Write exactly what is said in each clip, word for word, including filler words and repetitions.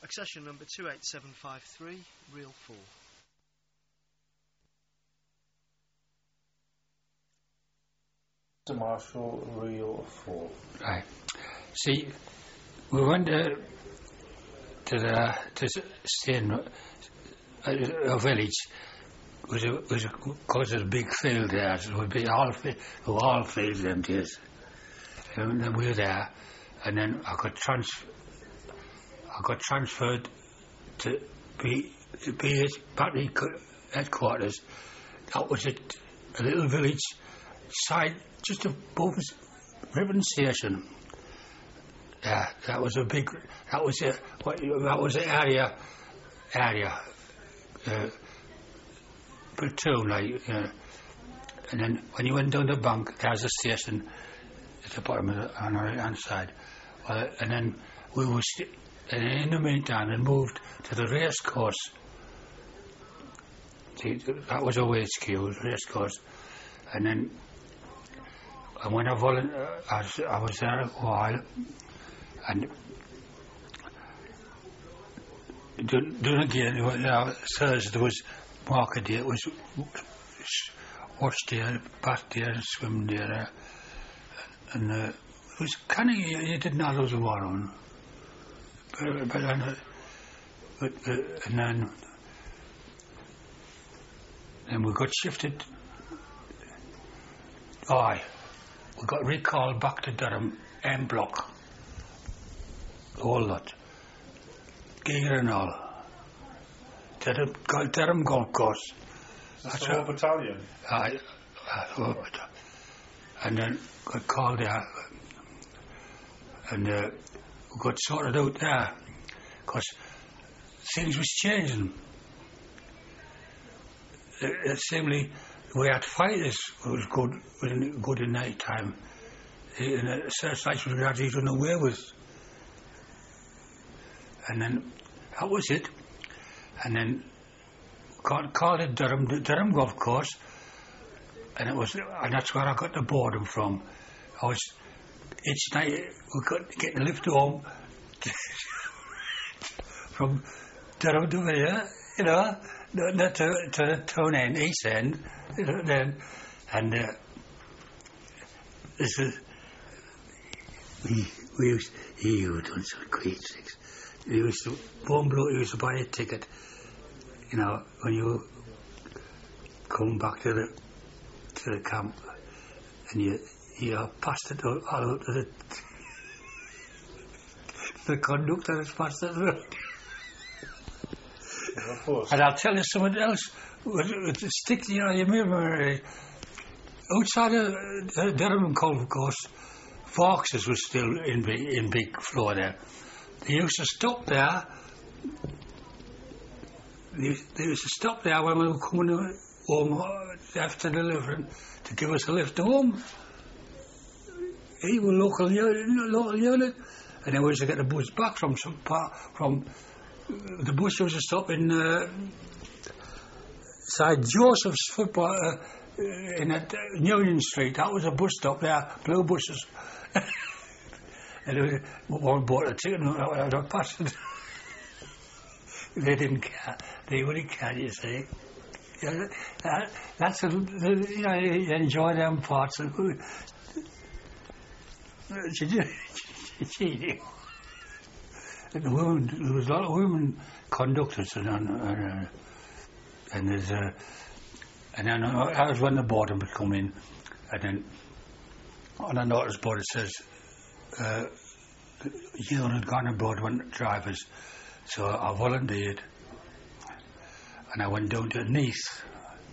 Accession number two eight seven five three, reel four. Marshall, reel four. Right. See, we went to, to the to stay in a, a village. It was a, it was a, cause of a big field there. So it would be all fi- all fields them days. And then we were there, and then I got trans I got transferred to be be at battery headquarters. That was at a little village side just above Ribbon Station. Yeah, that was a big. That was a what? That was the area area. Uh, platoon, like, uh, and then when you went down the bank, there's a station at the bottom of the, on the right hand side. Uh, and then we were, st- and in the meantime, and moved to the race course. See, that was our H Q, race course. And then, and when I volunteered, I, was- I was there a while, and doing, doing again, you know, Thursday was market day, it was wash day, bath day, and swim day, uh, and uh, it was kind of, you, you didn't have those war on, but, but, uh, but uh, and then, then we got shifted, aye, we got recalled back to Durham, M block, the whole lot, gear and all. Durham, Durham Golf Course. That's the whole battalion? I, I, and then got called there, and uh, we got sorted out there, because things was changing. It, it seemingly, we had fighters, it was good, it was good in night time, and the searchlights was gradually done away with. And then, that was it. And then called, called it Durham, Durham Golf Course, and it was, and that's where I got the boredom from. I was each night we got getting a lift home from Durham to here, you know, not to, to the town end, east end, you know, then, and uh, this is we we used he was doing some great things. He used to one bloke he used to buy a ticket. You know, when you come back to the to the camp, and you you passed it all, all out to the the conductor has passed it out. Yeah, of course. And I'll tell you something else. With, with the stick, you know, you remember outside of uh, Durham Golf Course, Foxes was still in big in big floor there. They used to stop there. They, they used to stop there when we were coming home after delivering to give us a lift home. He was local unit, local unit, and then we used to get the bus back from some part from the bus used to stop in uh, side Joseph's football uh, in at Union Street. That was a bus stop there, blue buses. And they one bought a ticket and I don't pass it. They didn't care. They wouldn't care, you see. You know, that, that's a, you know, you enjoy them parts of it. Cheating. And the women, there was a lot of women conductors and and, uh, and there's uh, and then uh, that was when the boredom would come in, and then on a notice board it says uh, you had gone abroad went drivers. So I volunteered, and I went down to Neath.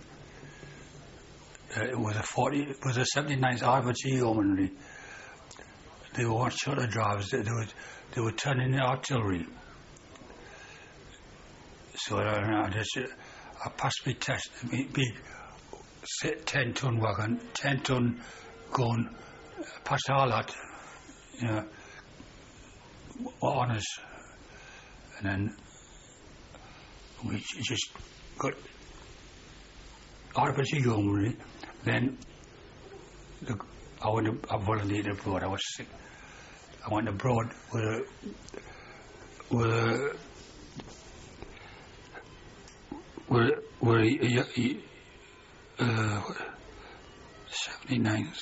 Uh, it was a forty, it was a seventy-ninth Infantry Yeomanry. They weren't short of drivers. They, they were, they were turning the artillery. So I, I just, I passed my test. My big ten-ton wagon, ten-ton gun. Passed all that, you know, honours. And then we just got Infantry Yeomanry. Then the, I went to, I volunteered abroad. I was sick. I went abroad with a, with a were were uh, seventy-ninth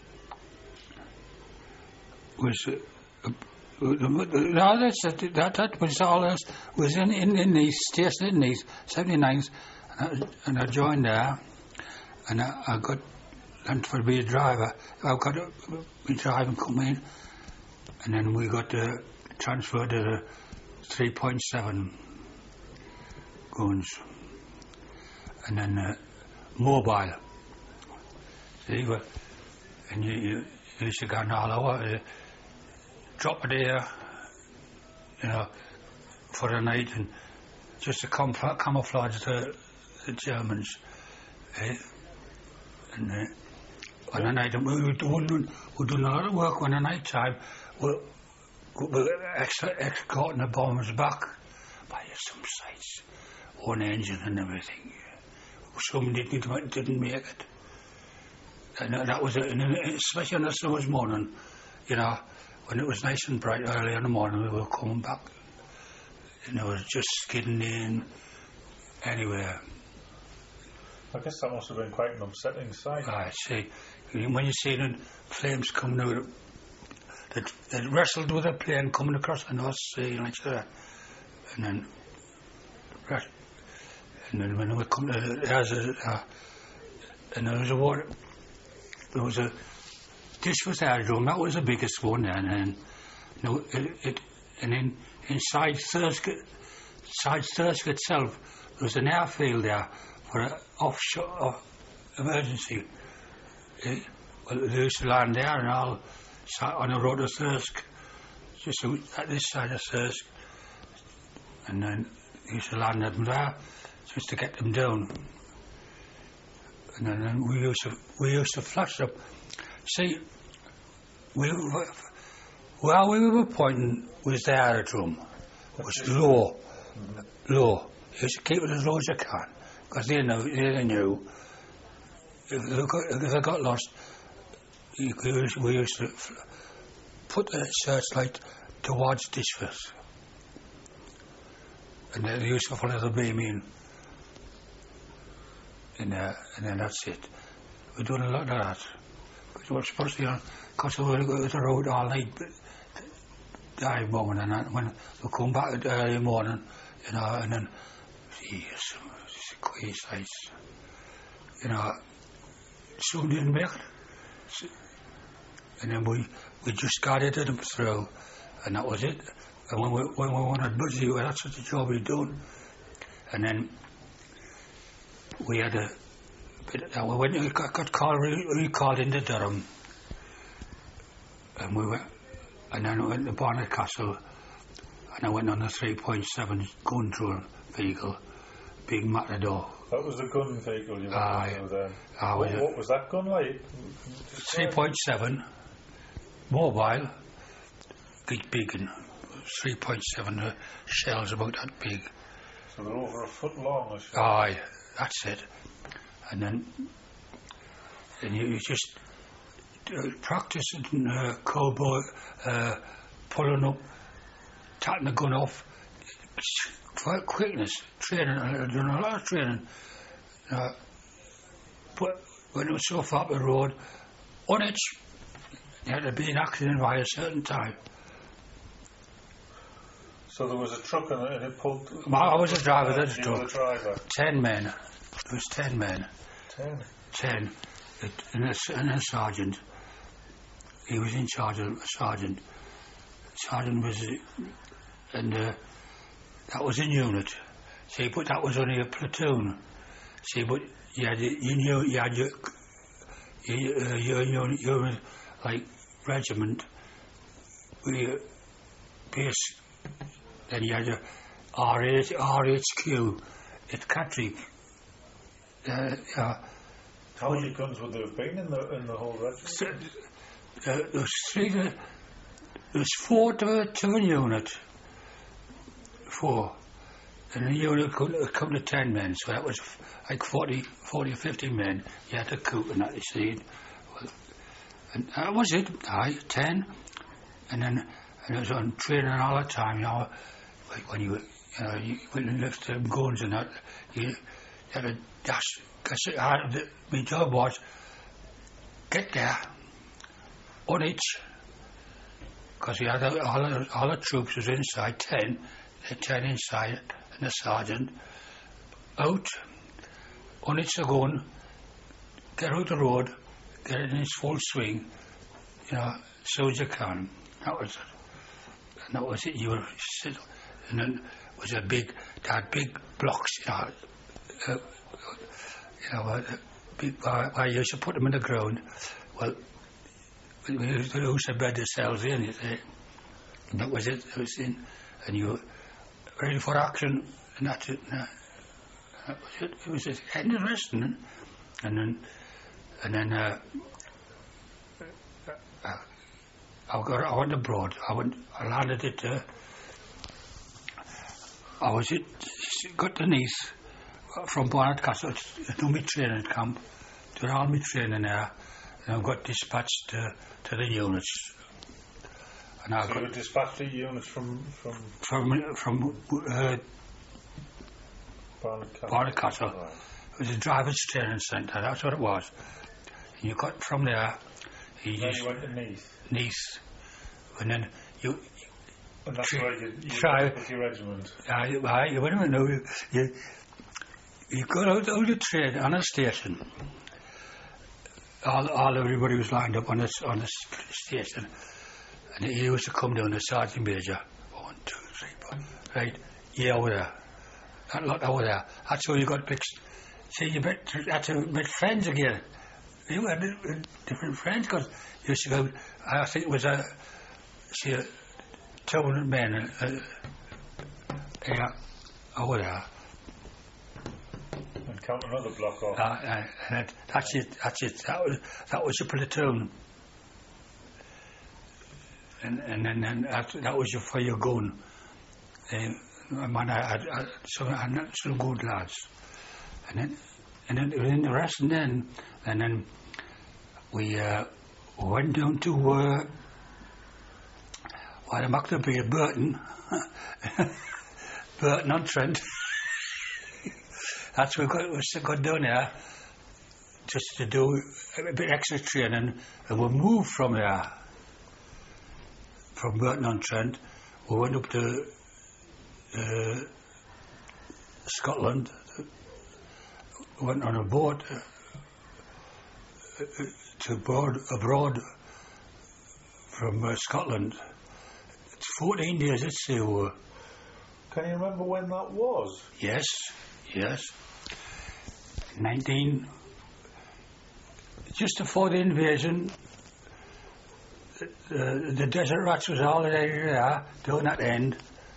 was. Uh, No, that's that. That was all. Else was in in in the station in the seventy-ninth, and I, and I joined there, and I, I got learned to be a driver. I got to be driving, come in, and then we got uh, transferred to the three point seven guns, and then uh, mobile. See, well, and you, you, you used to go all over. Uh, drop it here, you know, for the night, and just to camouflage, camouflage the, the Germans. Eh? And uh, on the night, we were doing, we doing a lot of work on the night time. We were escorting the bombers back by some sites, one engine and everything. Some didn't didn't make it, and that was, and especially on the summer's morning, you know. When it was nice and bright early in the morning, we were coming back, and it was just skidding in anywhere. I guess that must have been quite an upsetting sight. I see. When you see the flames coming out, they, they wrestled with a plane coming across the North Sea like that, and then, and then when we come to there's a, uh, and there was a water, there was a. Dishworth Aerodrome, that was the biggest one then, and you know, it, it, and in inside Thirsk, inside Thirsk itself, there was an airfield there for an offshore off emergency. It, well, they used to land there and all on the road to Thirsk, just at this side of Thirsk, and then they used to land them there just to get them down. And then, then we used to we used to flash them. See, we, where we were pointing was the aerodrome. It was low, mm-hmm. low. You should keep it as low as you can, because they knew, they knew if they got, if they got lost, you, we used to put the searchlight towards Dishworth, and they used to follow the beam in, and, uh, and then that's it. We're doing a lot of that. We were supposed to, you know, because we were on the road all night, dive bombing, and that, when we come back at early morning, you know, and then, geez, it's queer sights. You know, some didn't make it. And then we, we just guided them through, and that was it. And when we, when we wanted busy, well, that's what the job we done. And then we had a bit, uh, we went, we got, got called, recalled into Durham, and we went, and then we went to Barnet Castle, and I went on the three point seven gun drill vehicle, big Matador. That was the gun vehicle you went Aye. into then? Aye. What, what was that gun like? three point seven, mobile, big, big, and three point seven uh, shells about that big. So they're over a foot long or so? Aye, that's it. And then and you, you just uh, practice in uh, cowboy, uh, pulling up, taking the gun off, quite quickness, training, uh, doing a lot of training. Uh, but when it was so far up the road, on it, you had to be in accident by a certain time. So there was a truck and it, and it pulled... I was a driver, that's a truck. You were truck. the driver? Ten men. It was ten men. Ten? Ten. It, and, a, and a sergeant. He was in charge of a sergeant. Sergeant was... And uh, that was in unit. See, but that was only a platoon. See, but you had... You knew you had your... You, uh, your, your, your, like, regiment. With your base... Then you had your R H Q at Catterick. Uh, yeah. How many guns would there have been in the in the whole regiment? So, uh, there was three. To, there was four to, to a unit. Four, and a unit could come to ten men. So that was like forty, forty or fifty men. You had to cook and that. You see, well, and that was it. Aye, ten, and then and it was on training all the time. You know. Like when you, You know, you, when you left them guns and that, you had a dash. Because my job was get there on each. Because we had all, all, the, all the troops was inside, ten, the ten inside, and the sergeant out on each the gun, get out the road, get it in its full swing, you know, as soon as you can. That was it. And that was it. You were sit, and then it was a big, they had big blocks, you know, uh, you know, uh, big, where, where you used to put them in the ground. Well, we used to use the bed themselves in, you see. And that was it. It was in, and you were ready for action, and that's it. And, uh, that was it. It was just interesting, and then, and then. Uh, uh, I got. I went abroad. I went. I landed at. Uh, I was at. Got to Nice from Barnard Castle to my training camp. Did all my training there, and I got dispatched to, to the units. And I so got you were dispatched to units from from from from uh, Barnard Castle. Barnard Castle. Right. It was a driver's training centre. That's what it was. And you got from there. You Then just you went to Nice. Nice, and then you. And that's Try- where you, you try- went with your regiment. Uh, you, uh, you wait a minute, no, you, you, you got out, out the train on a station. All, all everybody was lined up on this on this station, and he used to come down, the sergeant major. One, two, three, four. Right, yeah, over there. That lot over there. That's how you got mixed. See, you met, that's how you met friends again. You had uh, different friends because you used to go. I think it was a, see, a two hundred men. Uh, uh, yeah, over there. And count another block off. Uh, uh, and that, that's it. That's it. That was that was your platoon. And and then and that, that was your for your gun. Um, man, I had I, some I had some good lads. And then and then in the rest, and then and then we uh, went down to uh, where the Maccabi at Burton, Burton on Trent. That's what we got, we got down there just to do a bit extra training, and we moved from there, from Burton on Trent. We went up to uh, Scotland, went on a boat uh, to abroad, abroad from uh, Scotland. It's fourteen days at sea. we were. Can you remember when that was? Yes, yes. Nineteen. Just before the invasion, the, the desert rats was already there, down that end,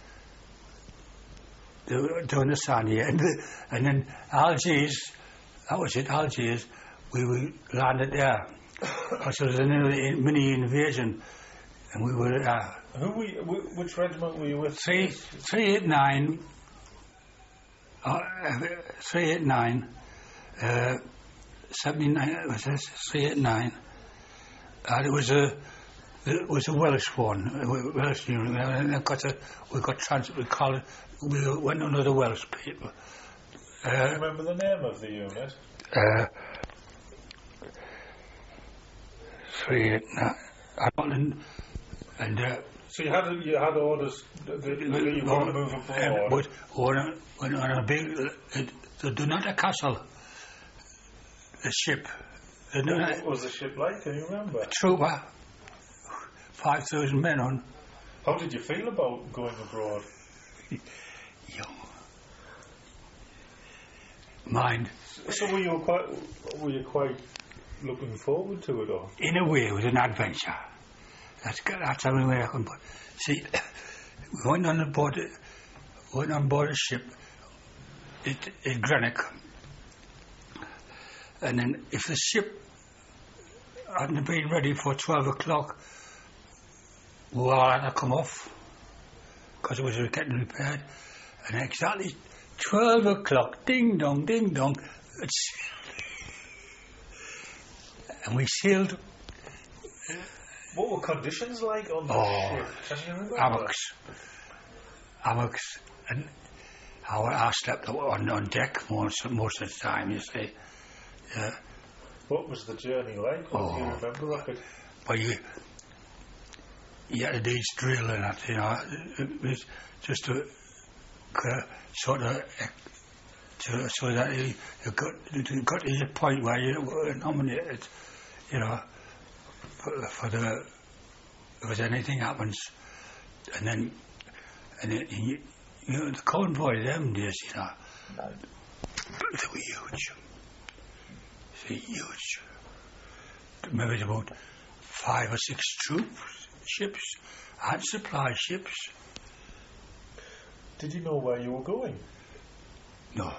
down the sandy end, and then Algiers. That was it, Algiers. We, we landed there. Because there was a mini invasion, and we were there. Who were you, wh- which regiment were you with? Three, three eight nine, uh, three eight nine, uh, seventy nine. Was this three eight nine? And it was a, it was a Welsh one, a Welsh unit. And I got a, we got trans. We called it. We went under the Welsh people. Do you Uh, remember the name of the unit? uh, three eight nine, and and. Uh, So you had you had orders that, that you were going to move abroad. But when, when on a big, uh, the Donata Castle, the ship, the What Donata was the ship like? Can you remember? trooper, five thousand men on, How did you feel about going abroad? young. Mind, So were you quite were you quite looking forward to it all? in a way, it was an adventure. That's that's the only way I can put. See, we went on board, went on board a ship at, at Greenock, and then if the ship hadn't been ready for twelve o'clock, we all had to come off because it was getting repaired. And exactly twelve o'clock, ding dong, ding dong, it's, and we sailed. What were conditions like on the Oh, ship? Can you remember? Hammocks, hammocks, and I, I slept on, on deck most, most of the time, you see. Yeah. What was the journey like? What Oh. do you remember of it? But you, you had to do each drill and that, you know. It was just to uh, sort of, uh, to, so that you, you got, you got to the point where you were nominated, you know, for, for the, if there's anything happens, and then, and then you, you know, the convoy them days, you know, they were huge. They were huge. Maybe about five or six troops, ships, and supply ships. Did you know where you were going? No.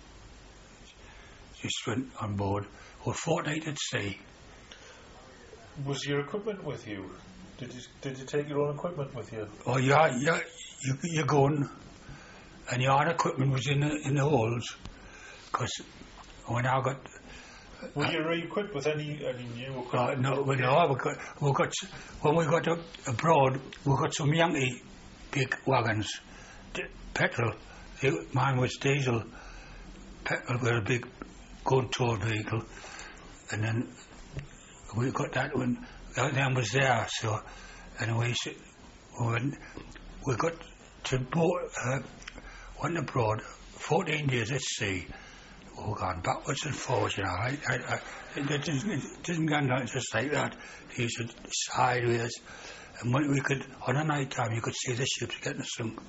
Just went on board. Or fortnight at sea. Was your equipment with you? Did you did you take your own equipment with you? Oh, yeah, yeah. You, you're going, and your own equipment was in the, in the holds. Because when I got. Were you re-equipped with any any new Uh, equipment? no, well, no, we got, we got, when we got up abroad, we got some Yankee big wagons, d- petrol. The, mine was diesel, petrol with a big gun-towed vehicle, and then we got that when that then was there. So, and we s- when we got to board, uh, went abroad, fourteen days at sea. Oh, gone backwards and forwards, you know. I, I, I, it doesn't, it doesn't go down just like that. He said sideways, and when we could, on a night time, you could see the ships getting sunk.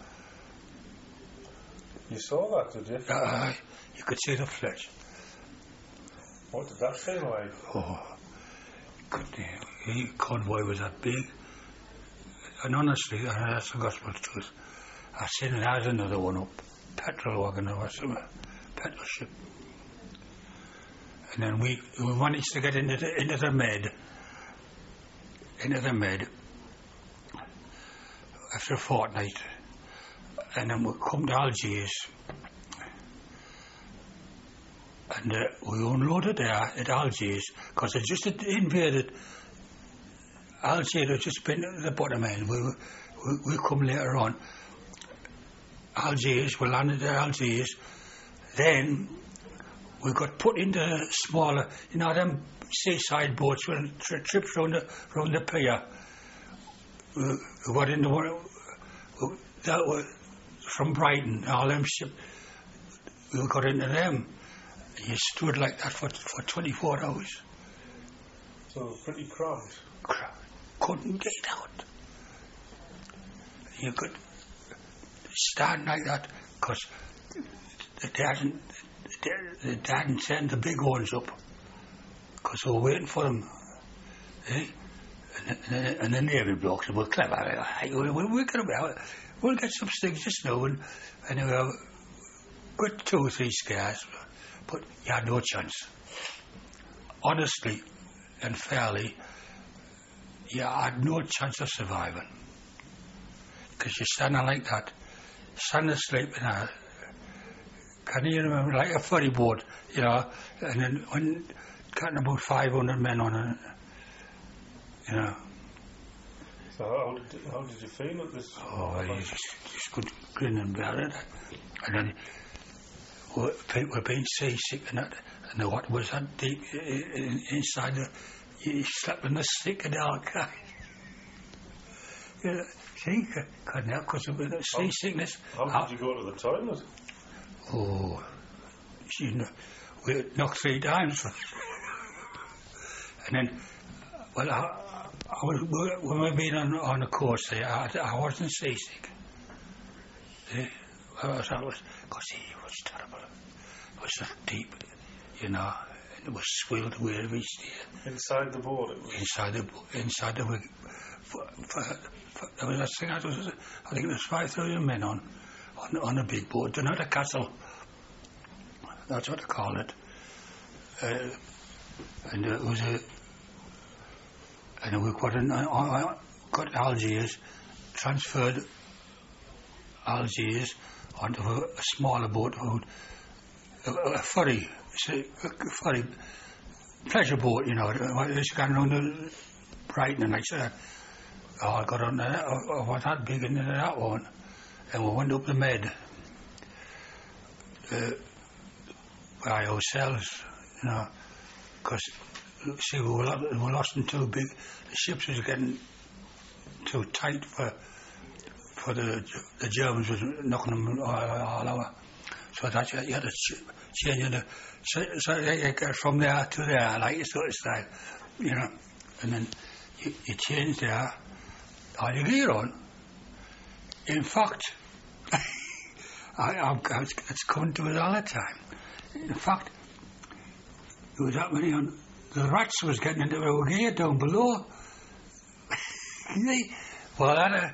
You saw that, did you? Uh, you could see the flesh. What did that feel like? Oh, good. The convoy was that big, and honestly, and that's the gospel truth. I seen it as another one up, petrol wagon or something, petrol ship. And then we, we managed to get into the, into the Med, into the Med, after a fortnight. And then we come to Algiers. And uh, we unloaded there at Algiers, because they just had invaded Algiers, had just been at the bottom end. We, we, we come later on. Algiers, we landed at Algiers. Then we got put into smaller, you know, them seaside boats with tri- trips round the, round the pier. We, we got into one, we, that was from Brighton, all them ships. We got into them. And you stood like that for, for twenty-four hours. So pretty cramped. Cra- Couldn't get out. You could stand like that, because they hadn't, they, they hadn't sent the big ones up, because they were waiting for them. Eh? And, and, and the Navy blokes were clever. Hey, we'll, we'll, we'll, get about, we'll get some things just now. And anyway, got two or three scares, but you had no chance. Honestly and fairly, you had no chance of surviving. Because you're standing like that, standing asleep in a, can you remember, like a ferry boat, you know, and then when getting about five hundred men on it, you know. So how did how did you feel at this? Oh, you just, just could grin and bear it. And then we- people were being seasick and that, and the water was that deep i- i- inside the, you slept in the sick and all kind. You know, see, couldn't help because of the seasickness. How did you go to the toilet? Oh, you know, we knocked three times. And then, well, I, I was, when we been on, on the course there, I, I wasn't seasick. See, I was, I was, because it was terrible. It was so deep, you know, and it was swilled away every day. Inside the boat it was. Inside the, inside the, for, for, for, there was a thing, I was, I think it was five thousand men on, on, on a big boat, you know, the castle. That's what they call it. Uh, and uh, it was a, and we got, in, uh, got Algiers, transferred Algiers onto a, a smaller boat, a, a ferry, a ferry, pleasure boat, you know, it's going around the Brighton and like that. Oh, I got on that, I was that big into that one, and we went up the Med. uh, by ourselves, you know, because see we were, lo- we were lost and too big. The ships was getting too tight for for the the Germans was knocking them all, all over. So that you had to ch- change the so, so you get from there to there like you sort of style, you know, and then you, you change there, all your gear on. In fact, I, I'm, it's coming to us all the time. In fact, there was that many on the rats was getting into our gear down below. They, well, I had a,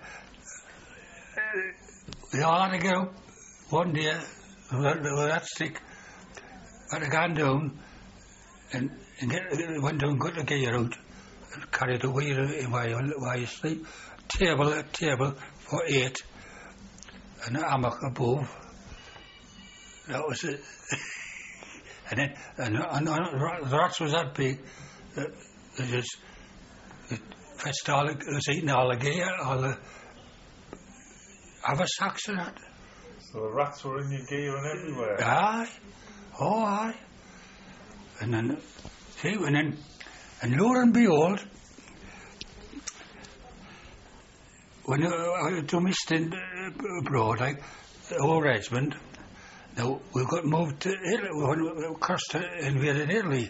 they all had to get up one day with that, with that stick, had to go down and, and get, went down, got the gear out, and carried the wheel in while you, while you sleep. Table, a table for eight, and a hammock above. That was it. And then, and, and, and the rats was that big that they just it fetched all the, it was eating all the gear, all the haversacks and that. So the rats were in your gear and everywhere. Aye, oh aye. And then, see, and then, and lo and behold, when I do my stint abroad, like the whole regiment, now we got moved to Italy, we went across to invaded Italy.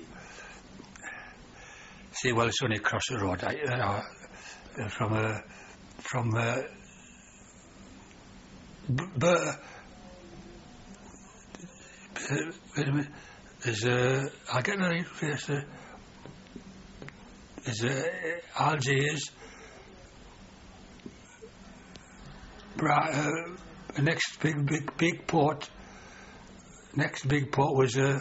See, well, it's only across the road, like, you know, from uh, from uh, b- b- wait a minute, there's uh, I'll get the right place. Uh, there's uh, Algiers. Bra- uh, the next big, big, big port. Next big port was uh,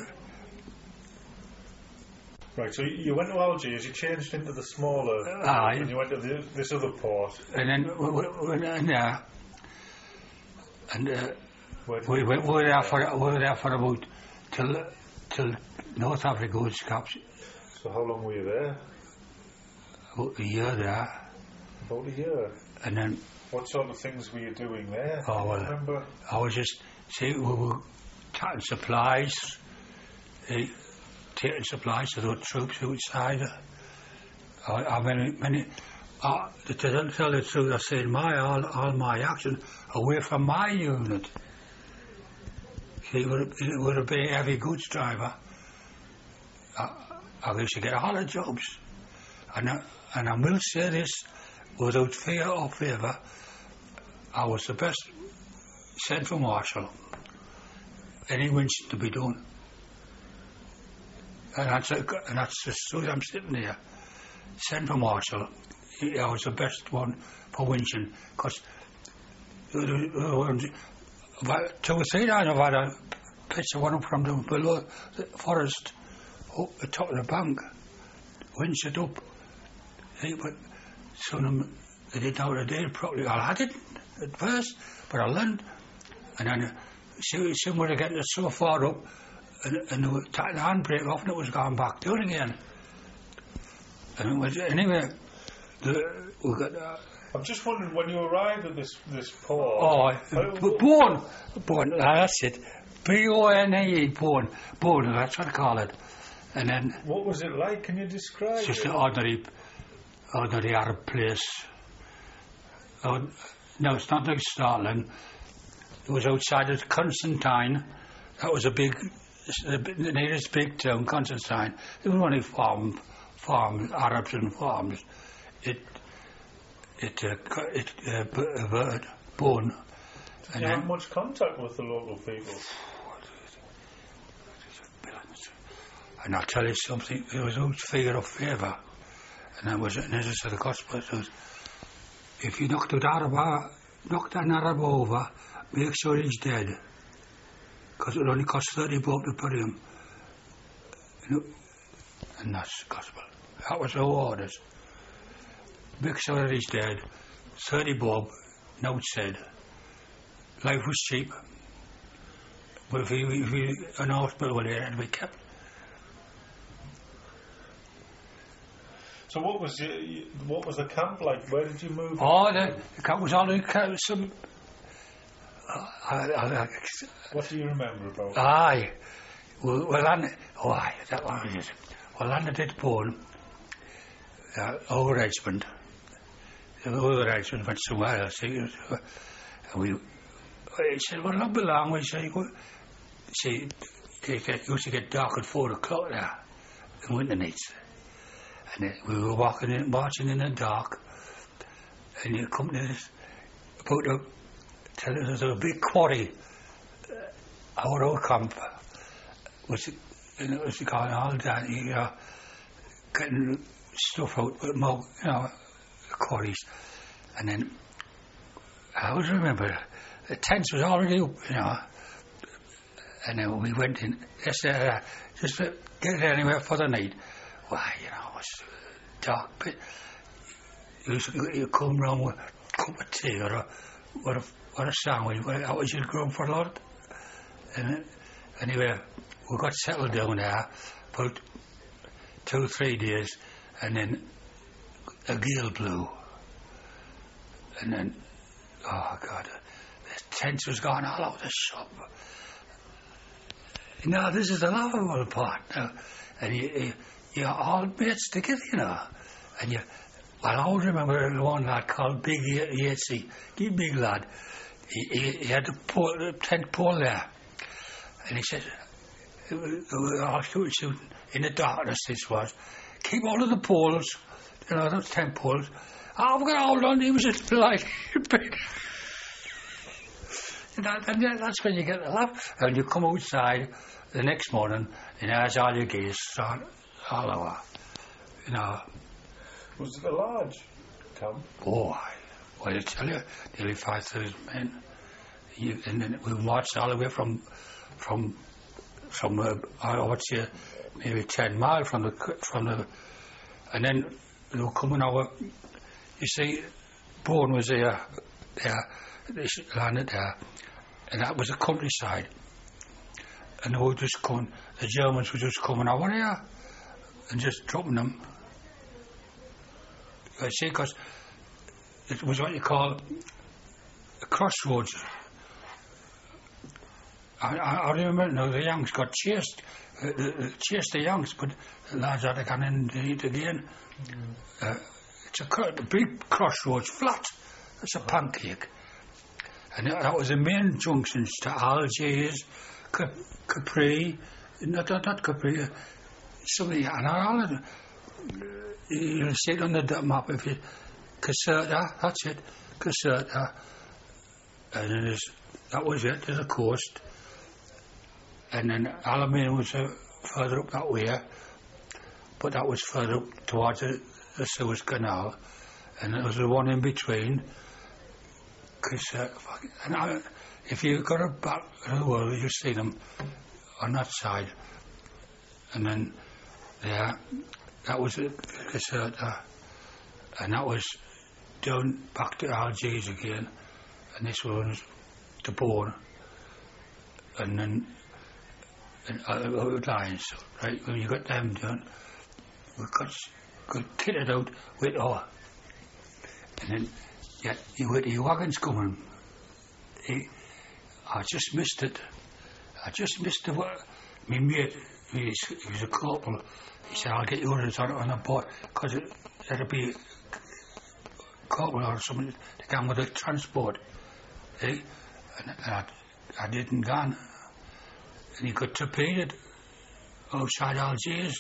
Right, so you went to Algiers, you changed into the smaller, Aye. and you went to the, this other port. and then we we we went there, and uh, Where did we, you we, go we were from there for we were there for about till till North Africa was captured. So how long were you there? About a year there, About a year. and then What sort of things were you doing there? Oh, well, Remember? I was just see we were taking supplies, eh, taking supplies to the troops outside. I, I many many. Uh, to tell tell the truth, I said my all all my action away from my unit. See, it would it would have been a heavy goods driver. I, I used to get a lot of jobs, and I, and I will say this without fear or favour. I was the best central marshal any winch to be done. And that's, a, and that's just so I'm sitting here. Central marshal, I was the best one for winching, because two or three times I've had a picture one up from down below the forest, up the top of the bank, winch it up. See, but some of them, they didn't know how to do it properly. Well, I didn't at first, but I learned. And then, uh, see, some were getting it so far up, and, and they were taking the handbrake off, and it was going back down again. And it was, anyway, the, we got. Uh, I'm just wondering, when you arrived at this this port... oh, how- b- born, born, that's it. B O N E E, born, born, that's what I call it. And then, What was it like? Can you describe it's just it? an ordinary, ordinary Arab place. Oh, no, it's not like Scotland. It was outside of Constantine. That was a big, the nearest big town, Constantine. There were only farm, farm Arabs and farms. It, it, uh, co- it, uh, b- uh, bird, born. Did you have much contact with the local people? And I'll tell you something, there was always fear of favour. And that was, and as I said, the gospel, it was, if you knocked an Arab, knocked an Arab over, make sure he's dead. Because it only cost thirty bob to put him. You know, and that's the gospel. That was our orders. Make sure that he's dead. thirty bob, note said. Life was cheap. But if he, if he an hospital were there, it had to be kept. So what was the, what was the camp like? Where did you move? Oh, the, the camp was all in ca- some. I, I, I, What do you remember about? aye, well, well, and, oh, aye, that one is it. Well, landed at Bourne, uh, over Edgemond. The other Edgemond went somewhere else. He was, uh, and we, he said, well, not be long. We said, well, see, it get- used to get dark at four o'clock there in winter nights. And uh, we were walking in, marching in the dark, and you come to this, about a, tell us there's a big quarry, uh, our old camp, was, and it was going all down, you know, getting stuff out, with more, you know, quarries. And then, I always remember, the tents was already up, you know, and then we went in, just, uh, just to get anywhere for the night. Why, you know, it was dark, but you, you come round with a cup of tea or a, or a, or a sandwich, well, that was your grub for a lot. And uh, anyway, we got settled down there about two, three days, and then a gale blew. And then, oh God, the tents was gone all over the shop. Now, this is the laughable part now. And you, you, you're all mates together, you know. And you, well, I always remember one lad called Big Yatesy, he big lad. He, he, he had the, pole, the tent pole there. And he said, we were all shooting, shooting in the darkness, this was. Keep all of the poles, you know, those tent poles. Oh, we're going to hold on, he was just like, you know, and that's when you get the laugh. And you come outside the next morning, and there's all your geese all, all over, you know. Was it a large camp? Oh, I, well, I tell you, nearly five thousand men. You, and then we marched all the way from, from, from, uh, I would say, maybe ten miles from the, from the, and then they were coming over. You see, Bourne was there, there, they landed there, and that was the countryside. And they were just coming, the Germans were just coming over here and just dropping them. I see, because it was what you call a crossroads. I, I, I remember now the Yanks got chased, uh, uh, chased the Yanks, but the lads had to come in to eat again. Mm. Uh, it's a, cro- a big crossroads, flat. It's a pancake. And that, that was the main junctions to Algiers, Cap- Capri, not, not, not Capri, uh, some of the, and all of them. You'll see it on the map if you, Caserta, that's it, Caserta. And then there's, that was it, there's a coast. And then Alamein was uh, further up that way, but that was further up towards the, the Suez Canal. And there was the one in between. Cause, uh, and I, if you got a back to the world, you'll see them on that side. And then there, that was it, Caserta. And that was down back to Algiers again. And this was the Bourne. And then and uh, lines, right? When you got them done, we got, got kitted out with all. And then, yeah, you had your wagons coming. He, I just missed it. I just missed the what. My mate, he was, he was a corporal. He said, I'll get you orders on, on a boat, because it had to be corporal or something to come with the transport. Eh? And, and I, I didn't go. And he got torpedoed outside Algiers.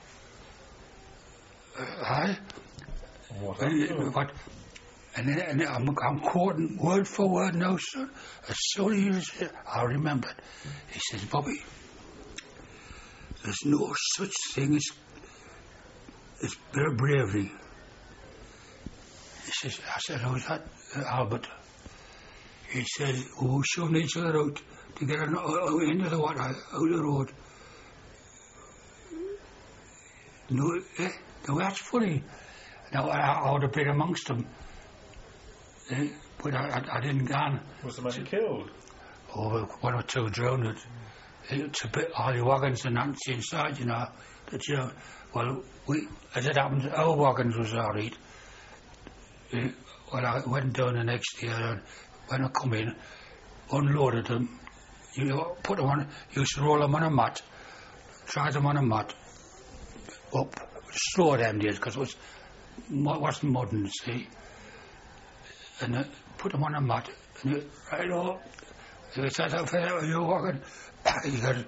Uh, aye. What And, what, and, then, and I'm, I'm quoting word for word now, sir. As soon as he was, I remember it. He says, Bobby, there's no such thing as, as bra- bravery. He says, I said, how's that, uh, Albert? He says, oh, shoving each other out to get an, uh, into the water, out of the road. No, eh? No, that's funny. Now, I, I would have been amongst them. Eh? But I, I, I didn't go on. Was the man killed? Oh, one or two drowned. It's a bit, all the wagons and that's inside, you know. That, you know, well, we, as it happens, our wagons was all right. Eh? Well, I went down the next year, and when I come in, unloaded them. You put them on, you used to roll them on a mat, try them on a mat, up, slow them days, because it was, it wasn't modern, see. And uh, put them on a mat, and you, right up, you start out for you're walking, you got,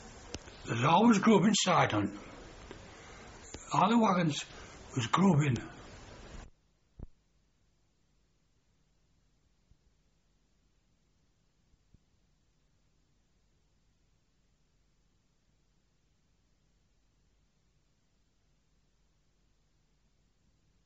there's always grub inside on. All the wagons was grubbing.